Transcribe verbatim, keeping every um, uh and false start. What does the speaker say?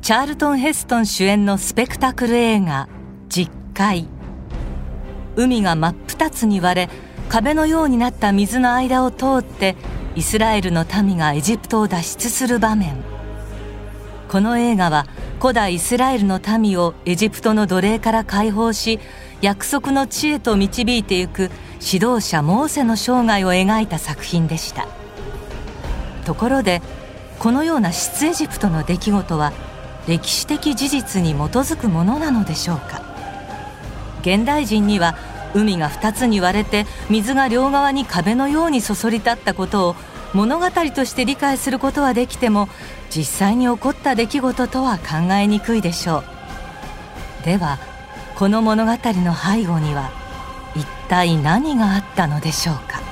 チャールトン・ヘストン主演のスペクタクル映画実海。海が真っ二つに割れ、壁のようになった水の間を通ってイスラエルの民がエジプトを脱出する場面。この映画は古代イスラエルの民をエジプトの奴隷から解放し、約束の地へと導いていく指導者モーセの生涯を描いた作品でした。ところで、このような出エジプトの出来事は歴史的事実に基づくものなのでしょうか。現代人には海が二つに割れて水が両側に壁のようにそそり立ったことを物語として理解することはできても、実際に起こった出来事とは考えにくいでしょう。ではこの物語の背後には一体何があったのでしょうか。